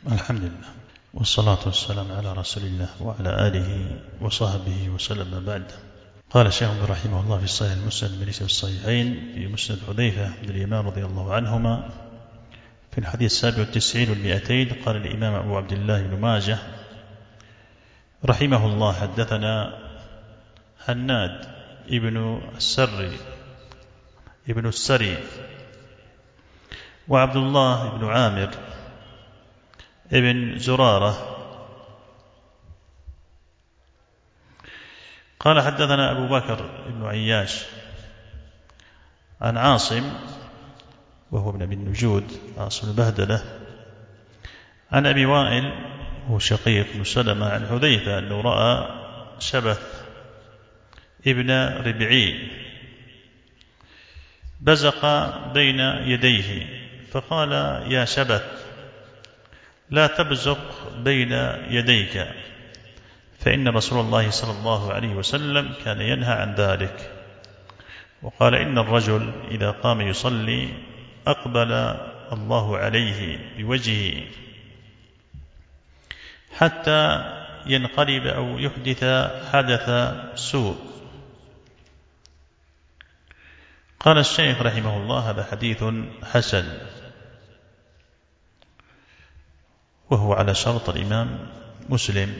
الحمد لله والصلاة والسلام على رسول الله وعلى آله وصحبه وسلم بعد. قال الشيخ رحمه الله في الصحيح المسند من الصحيحين في مسند حذيفة بن اليمان رضي الله عنهما في الحديث 97 و200 قال الإمام أبو عبد الله بن ماجه رحمه الله حدثنا هناد ابن السري وعبد الله بن عامر ابن زرارة قال حدثنا أبو بكر بن عياش عن عاصم وهو ابن أبي النجود عاصم البهدلة عن أبي وائل وهو شقيق بن سلمة عن حذيفة أنه رأى شبث ابن ربعي بزق بين يديه فقال يا شبث لا تبزق بين يديك فإن رسول الله صلى الله عليه وسلم كان ينهى عن ذلك. وقال إن الرجل إذا قام يصلي أقبل الله عليه بوجهه حتى ينقلب أو يحدث حدث سوء. قال الشيخ رحمه الله هذا حديث حسن وهو على شرط الإمام مسلم.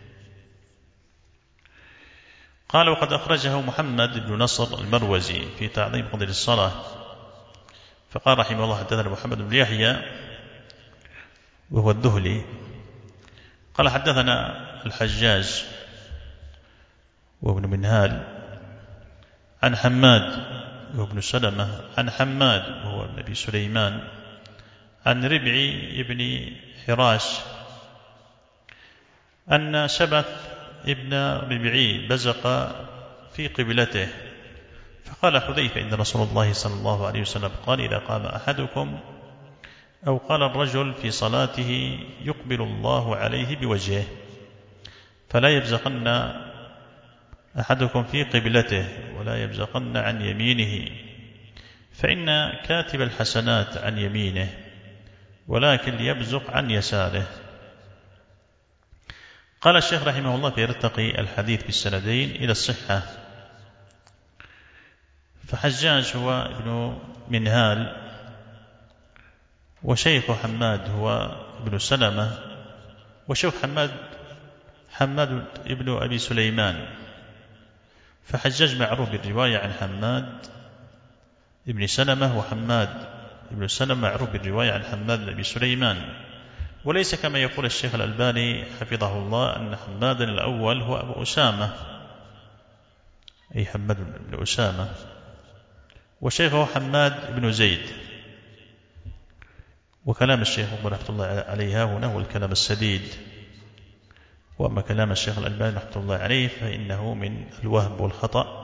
قال وقد أخرجه محمد بن نصر المروزي في تعظيم فضل الصلاة. فقال رحمه الله حدثنا محمد بن يحيى وهو الذهلي قال حدثنا الحجاج وابن منهال عن حماد وابن سلمة عن حماد وهو النبي سليمان عن ربعي ابن حراش أن شبث ابن ربعي بزق في قبلته فقال حذيفة إن رسول الله صلى الله عليه وسلم قال إذا قام أحدكم أو قال الرجل في صلاته يقبل الله عليه بوجهه فلا يبزقن أحدكم في قبلته ولا يبزقن عن يمينه فإن كاتب الحسنات عن يمينه ولكن يبزق عن يساره. قال الشيخ رحمه الله فيرتقي الحديث بالسندين إلى الصحة. فحجاج هو ابن منهال وشيخ حماد هو ابن سلمة وشيخ حماد ابن أبي سليمان. فحجاج معروف بالرواية عن حماد ابن سلمة وحماد ابن سلمة معروف بالرواية عن حماد بن أبي سليمان وليس كما يقول الشيخ الألباني حفظه الله أن حماد الأول هو أبو أسامة أي حماد بن أسامة وشيخه حماد بن زيد. وكلام الشيخ رحمة الله عليه هنا هو الكلام السديد. وأما كلام الشيخ الألباني رحمة الله عليه فإنه من الوهم والخطأ.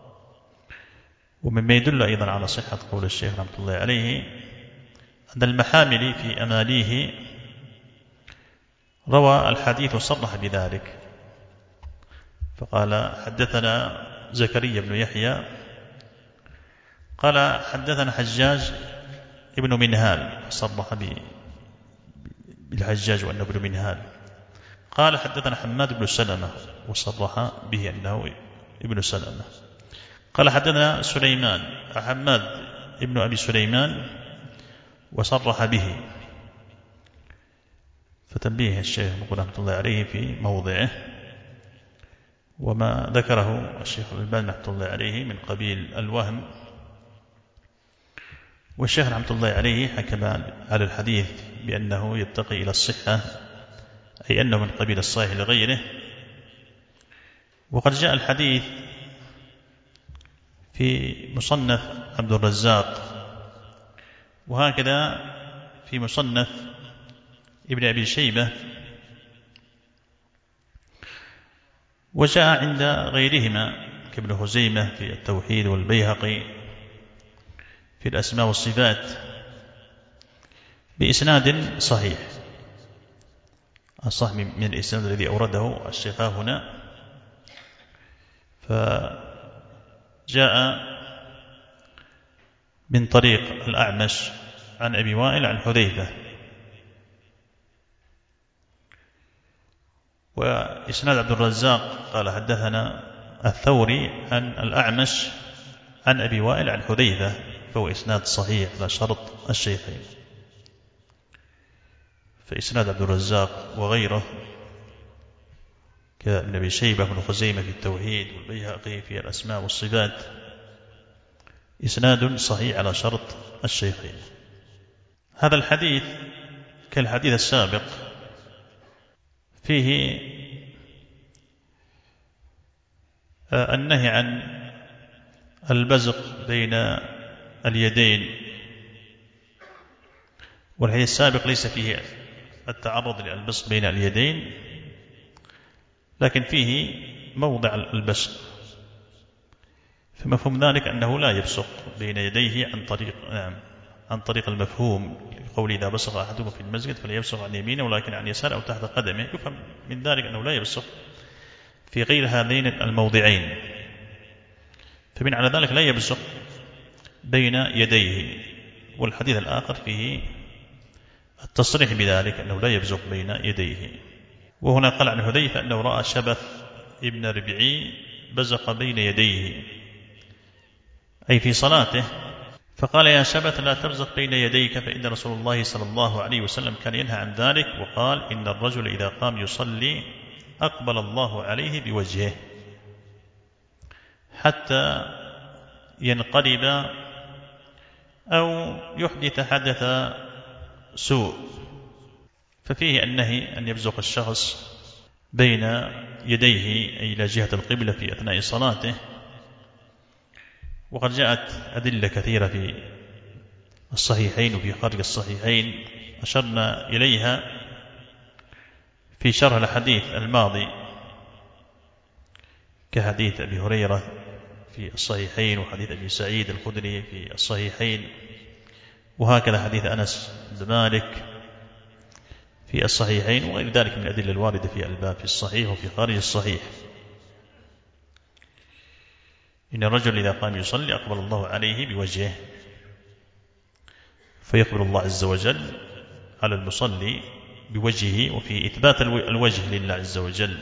ومما يدل أيضا على صحة قول الشيخ رحمة الله عليه أن المحاملي في أماليه روى الحديث وصرح بذلك. فقال حدثنا زكريا بن يحيى قال حدثنا حجاج ابن منهال صرح بالحجاج وأنه ابن منهال. قال حدثنا حماد بن سلمة وصرح به أنه ابن سلمة. قال حدثنا سليمان حماد ابن أبي سليمان وصرح به. فتنبيه الشيخ رحمة الله عليه في موضعه وما ذكره الشيخ الألباني رحمة الله عليه من قبيل الوهم. والشيخ رحمة الله عليه حكم على الحديث بأنه يتقي إلى الصحة أي أنه من قبيل الصحيح لغيره. وقد جاء الحديث في مصنف عبد الرزاق وهكذا في مصنف ابن أبي شيبة وجاء عند غيرهما كابن خزيمة في التوحيد والبيهقي في الأسماء والصفات بإسناد صحيح الصح من الإسناد الذي أورده الشيخ هنا. فجاء من طريق الأعمش عن أبي وائل عن حذيفة وإسناد عبد الرزاق قال حدثنا الثوري عن الأعمش عن أبي وائل عن حذيفة، فهو إسناد صحيح على شرط الشيخين. فإسناد عبد الرزاق وغيره كابن أبي شيبة بن خزيمة في التوحيد والبيهقي في الأسماء والصفات إسناد صحيح على شرط الشيخين. هذا الحديث كالحديث السابق فيه النهي عن البزق بين اليدين، والحديث السابق ليس فيه التعرض للبزق بين اليدين، لكن فيه موضع البزق، فمفهوم ذلك أنه لا يبصق بين يديه عن طريق المفهوم لقول إذا بصق أحدكم في المسجد فليبصق عن يمينه ولكن عن يساره أو تحت قدمه، يفهم من ذلك أنه لا يبصق في غير هذين الموضعين، فمن على ذلك لا يبصق بين يديه. والحديث الآخر فيه التصريح بذلك أنه لا يبصق بين يديه. وهنا قال عن حذيفة أنه رأى شبث ابن ربعي بزق بين يديه أي في صلاته، فقال يا شبث لا تبزق بين يديك، فإن رسول الله صلى الله عليه وسلم كان ينهى عن ذلك، وقال إن الرجل إذا قام يصلي أقبل الله عليه بوجهه حتى ينقلب أو يحدث حدث سوء. ففيه النهي أن يبزق الشخص بين يديه أي إلى جهة القبلة في أثناء صلاته، وقد جاءت أدلة كثيرة في الصحيحين وفي خارج الصحيحين أشرنا إليها في شرح الحديث الماضي، كحديث أبي هريرة في الصحيحين وحديث أبي سعيد الخدري في الصحيحين، وهكذا حديث أنس بن مالك في الصحيحين، وغير ذلك من الأدلة الواردة في الباب في الصحيح وفي خارج الصحيح. إن الرجل إذا قام يصلي أقبل الله عليه بوجهه، فيقبل الله عز وجل على المصلي بوجهه، وفي إثبات الوجه لله عز وجل،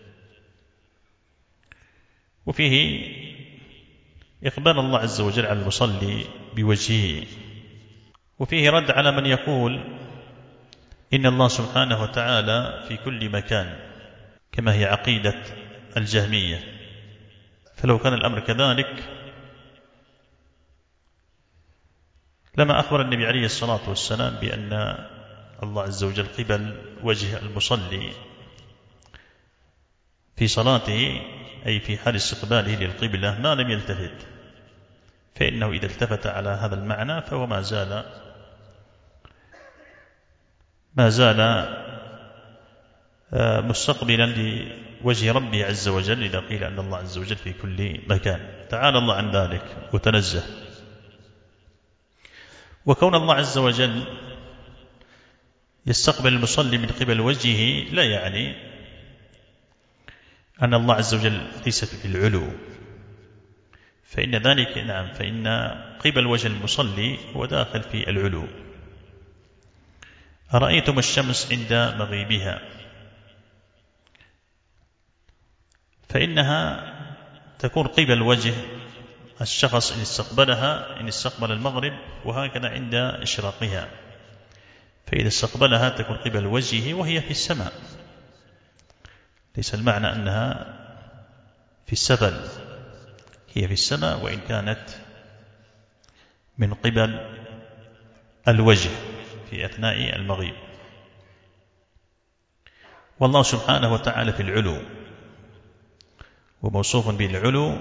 وفيه إقبال الله عز وجل على المصلي بوجهه، وفيه رد على من يقول إن الله سبحانه وتعالى في كل مكان كما هي عقيدة الجهمية. فلو كان الأمر كذلك لما أخبر النبي عليه الصلاة والسلام بأن الله عز وجل قبل وجه المصلي في صلاته أي في حال استقباله للقبلة ما لم يلتفت، فإنه إذا التفت على هذا المعنى فهو ما زال مستقبلا لوجه ربه عز وجل، إذا قيل أن الله عز وجل في كل مكان. تعالى الله عن ذلك وتنزه. وكون الله عز وجل يستقبل المصلي من قبل وجهه لا يعني أن الله عز وجل ليس في العلو، فإن ذلك فإن قبل وجه المصلي هو داخل في العلو. أرأيتم الشمس عند مغيبها فإنها تكون قبل وجه الشخص إن استقبل المغرب، وهكذا عند إشراقها، فإذا استقبلها تكون قبل وجهه وهي في السماء، ليس المعنى أنها في السفل، هي في السماء وإن كانت من قبل الوجه في أثناء المغيب. والله سبحانه وتعالى في العلو وموصوف بالعلو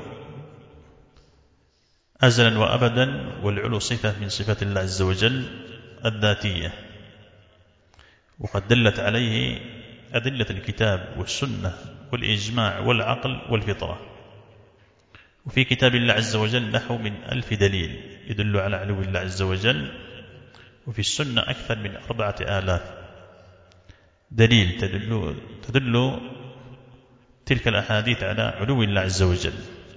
أزلا وأبدا، والعلو صفة من صفات الله عز وجل الذاتية، وقد دلت عليه أدلة الكتاب والسنة والإجماع والعقل والفطرة. وفي كتاب الله عز وجل نحو من 1000 دليل يدل على علو الله عز وجل، وفي السنة أكثر من 4000 دليل تدل تلك الأحاديث على علو الله عز وجل.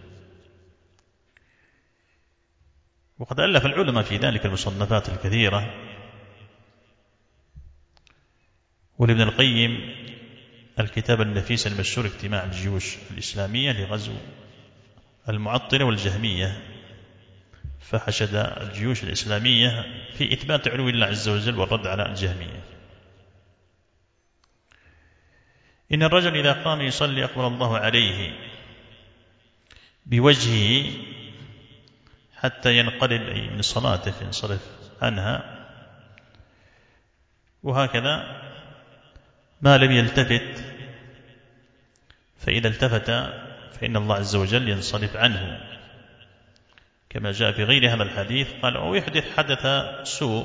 وقد ألف العلماء في ذلك المصنفات الكثيرة، ولابن القيم الكتاب النفيس المشهور اجتماع الجيوش الإسلامية لغزو المعطلة والجهمية، فحشد الجيوش الإسلامية في إثبات علو الله عز وجل والرد على الجهمية. إن الرجل إذا قام يصلي أقبل الله عليه بوجهه حتى ينقلب أي من صلاته فينصرف عنها، وهكذا ما لم يلتفت، فإذا التفت فإن الله عز وجل ينصرف عنه، كما جاء في غير هذا الحديث قال أو يحدث حدث سوء،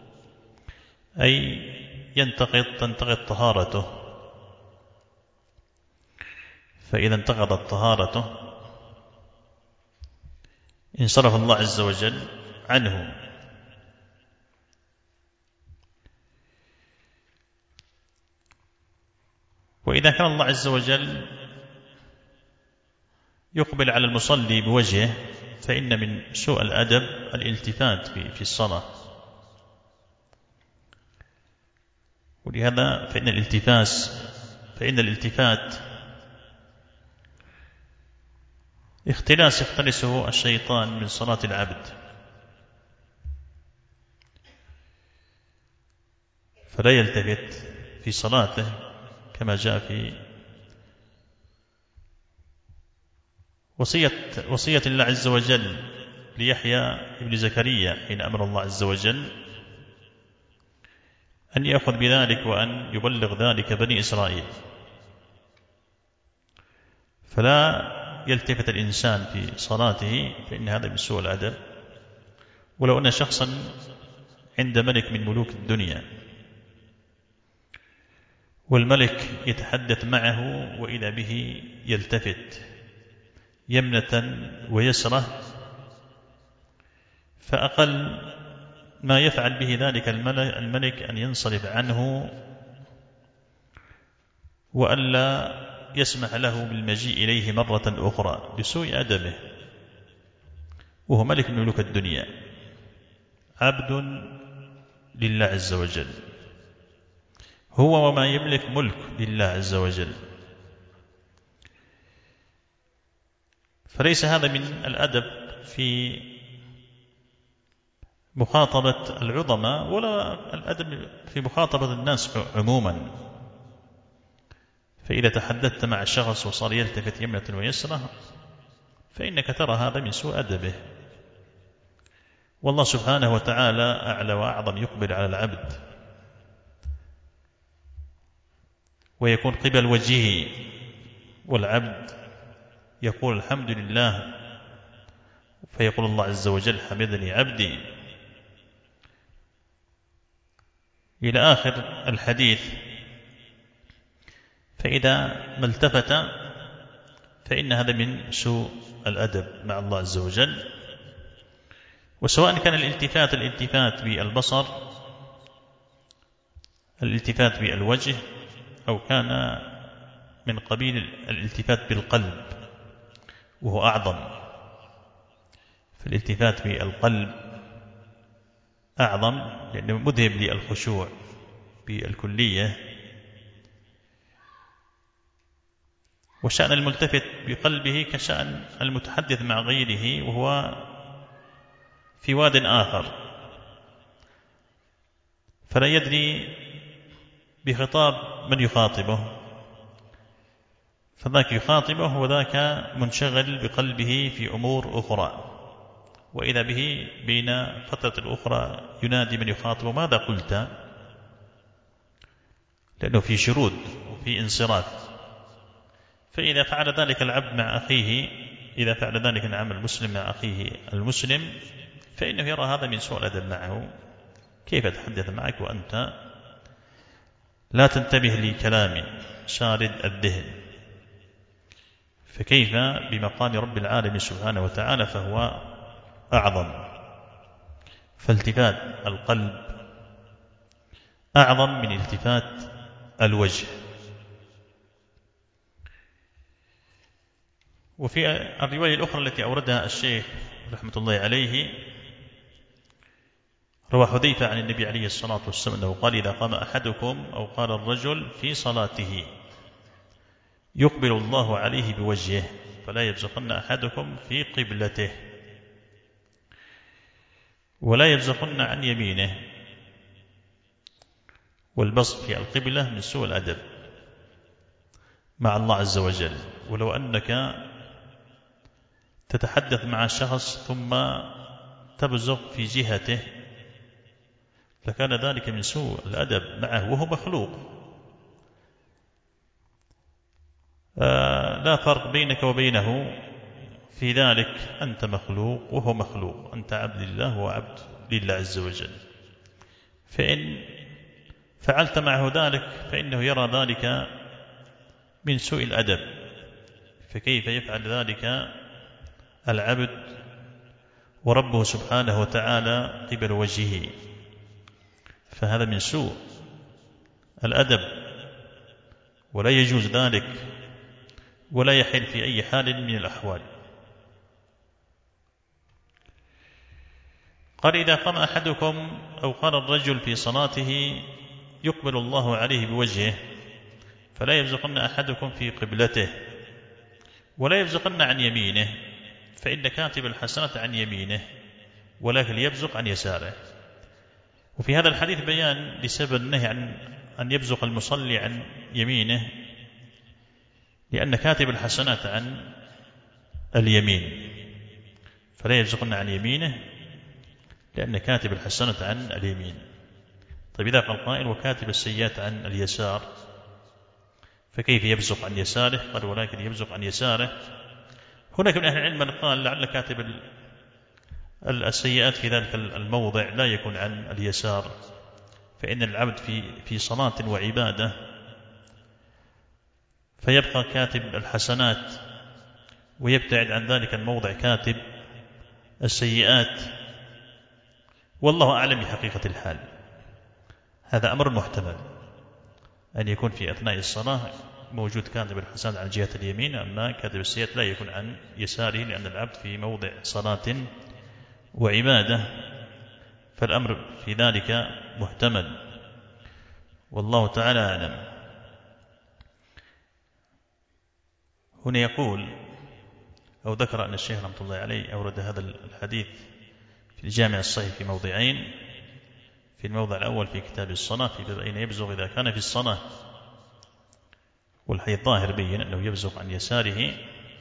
أي تنتقض طهارته، فإذا انتقضت طهارته انصرف الله عز وجل عنه. وإذا كان الله عز وجل يقبل على المصلي بوجهه فإن من سوء الأدب الالتفات في الصلاة، ولهذا فإن الالتفات اختلاس يختلسه الشيطان من صلاة العبد، فلا يلتفت في صلاته، كما جاء في وصية الله عز وجل ليحيى ابن زكريا حين أمر الله عز وجل أن يأخذ بذلك وأن يبلغ ذلك بني إسرائيل، فلا يلتفت الإنسان في صلاته، فإن هذا من سوء الأدب. ولو أن شخصا عند ملك من ملوك الدنيا والملك يتحدث معه وإذا به يلتفت يمنة ويسرة، فأقل ما يفعل به ذلك الملك أن ينصرف عنه وألا يسمح له بالمجيء إليه مرة أخرى لسوء أدبه، وهو ملك من ملوك الدنيا عبد لله عز وجل، هو وما يملك ملك لله عز وجل، فليس هذا من الأدب في مخاطبة العظماء ولا الأدب في مخاطبة الناس عموما. فإذا تحدثت مع الشخص وصار يلتفت يمنة ويسرة فإنك ترى هذا من سوء أدبه، والله سبحانه وتعالى أعلى وأعظم يقبل على العبد ويكون قبل وجهه، والعبد يقول الحمد لله، فيقول الله عز وجل حمدني عبدي، إلى آخر الحديث. فإذا ما التفت فإن هذا من سوء الأدب مع الله عز وجل. وسواء كان الالتفات بالبصر، الالتفات بالوجه، أو كان من قبيل الالتفات بالقلب وهو أعظم، فالالتفات بالقلب أعظم لأنه مذهب للخشوع بالكلية. وشأن الملتفت بقلبه كشأن المتحدث مع غيره وهو في واد آخر، فلا يدري بخطاب من يخاطبه، فذاك يخاطبه وذاك منشغل بقلبه في أمور أخرى، وإذا به بين فترة الأخرى ينادي من يخاطبه ماذا قلت، لأنه في شرود وفي انصراف. فإذا فعل ذلك العبد مع أخيه، إذا فعل ذلك العبد المسلم مع أخيه المسلم، فإنه يرى هذا من سوء الأدب معه. كيف أتحدث معك وأنت لا تنتبه لكلامي شارد الذهن؟ فكيف بمقام رب العالمين سبحانه وتعالى فهو أعظم. فالتفات القلب أعظم من التفات الوجه. وفي الرواية الأخرى التي أوردها الشيخ رحمة الله عليه، روى حذيفة عن النبي عليه الصلاة والسلام أنه قال إذا قام أحدكم أو قال الرجل في صلاته يقبل الله عليه بوجهه، فلا يبزقن أحدكم في قبلته، ولا يبزقن عن يمينه. والبصق في القبلة من سوء الأدب مع الله عز وجل. ولو أنك تتحدث مع شخص ثم تبزق في جهته لكان ذلك من سوء الأدب معه وهو مخلوق. لا فرق بينك وبينه في ذلك، أنت مخلوق وهو مخلوق، أنت عبد لله وهو عبد لله عز وجل. فإن فعلت معه ذلك فإنه يرى ذلك من سوء الأدب، فكيف يفعل ذلك العبد وربه سبحانه وتعالى قبل وجهه؟ فهذا من سوء الأدب، ولا يجوز ذلك ولا يحل في أي حال من الأحوال. قال إذا قام أحدكم أو قال الرجل في صلاته يقبل الله عليه بوجهه، فلا يبزقن أحدكم في قبلته، ولا يبزقن عن يمينه، فإن كاتب الحسنة عن يمينه ولكن يبزق عن يساره. وفي هذا الحديث بيان لسبب النهي عن أن يبزق المصلي عن يمينه، لأن كاتب الحسنات عن اليمين، فلا يبزقن عن يمينه لأن كاتب الحسنات عن اليمين. طيب إذا قال قائل وكاتب السيئات عن اليسار، فكيف يبزق عن يساره؟ قال ولكن يبزق عن يساره. هناك من أهل العلم من قال لعل كاتب السيئات في ذلك الموضع لا يكون عن اليسار، فإن العبد في صلاة وعبادة، فيبقى كاتب الحسنات ويبتعد عن ذلك الموضع كاتب السيئات، والله أعلم بحقيقة الحال. هذا أمر محتمل أن يكون في أثناء الصلاة موجود كاتب الحسنات عن جهة اليمين، أما كاتب السيئات لا يكون عن يساره، لأن العبد في موضع صلاة وعبادة، فالأمر في ذلك محتمل، والله تعالى أعلم. هنا يقول أو ذكر أن الشيخ رحمة الله عليه أورد هذا الحديث في الجامع الصحيح في موضعين. في الموضع الأول في كتاب الصلاة في باب أين يبزغ إذا كان في الصلاة، والحديث ظاهر بين أنه يبزغ عن يساره،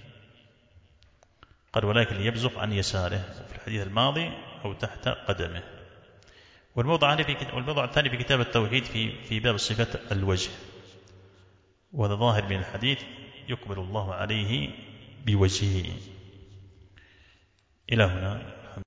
قال ولكن يبزغ عن يساره، وفي الحديث الماضي أو تحت قدمه. والموضع الثاني في كتاب التوحيد في باب صفة الوجه، وهذا ظاهر من الحديث يقبل الله عليه بوجهه. إلى هنا.